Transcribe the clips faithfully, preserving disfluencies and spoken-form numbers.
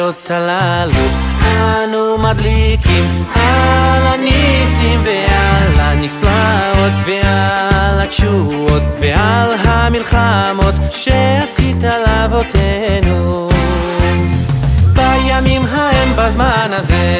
הנרות הללו אנו מדליקים על הניסים ועל הנפלאות ועל התשועות ועל המלחמות שעשית לאבותינו בימים ההם בזמן הזה.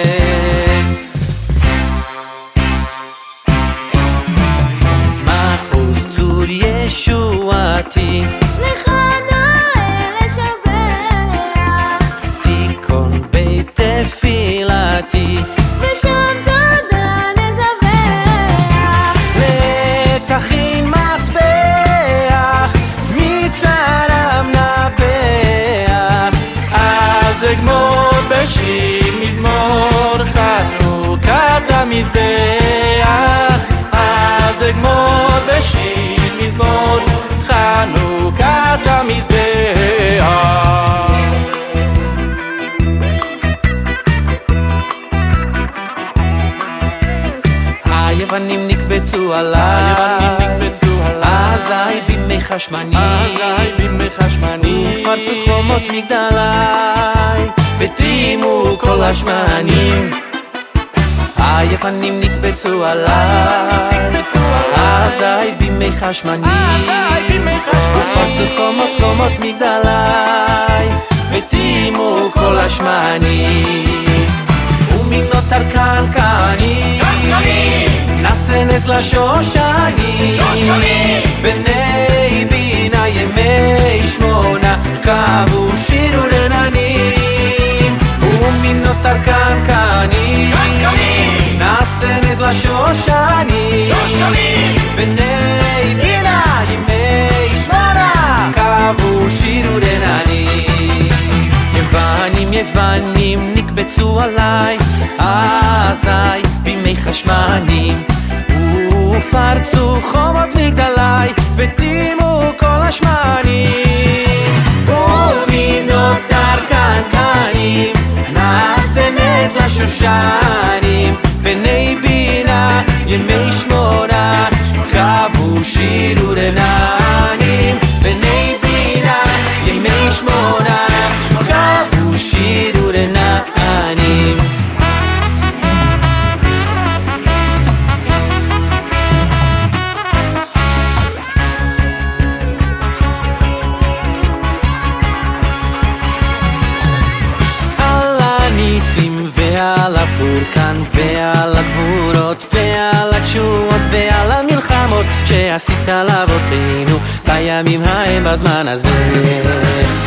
מעוז צור ישועתי לך נאה לשבח, תיכון בית תפילתי ושם תודה נזבח. לתכין מטבח מצלם נבח אז אגמור בשיר מזמור חנוכת המזבח אז אגמור בשיר מזמור חנוכת המזבח. היוונים נקבצו עליי, אזי בימי חשמני, פרצו חומות מגדלי, וטימו כל השמנים. היוונים נקבצו עליי, אזי בימי חשמני, ופרצו חומות חומות מגדלי, וטימו כל השמנים. ומינות ארכן כעני נעשה נס לשושני בני בינה ימי שמונה קבו שירו רננים. ומינות ארכן כעני נעשה נס לשושני בני בינה ימי שמונה קבו שירו רננים. יוונים יוונים נקבצו עליי אזי בימי חשמנים ופרצו חומות מגדלי וטימו כל השמנים. ומינות ארכן כענים נעשה נס לשושנים בני בינה ימי שמונה קבו שירו רננים. בני בינה ימי שמונה קבו שירו רננים. ועל הפורקן ועל הגבורות ועל התשועות ועל המלחמות שעשית לאבותינו בימים ההם בזמן הזה.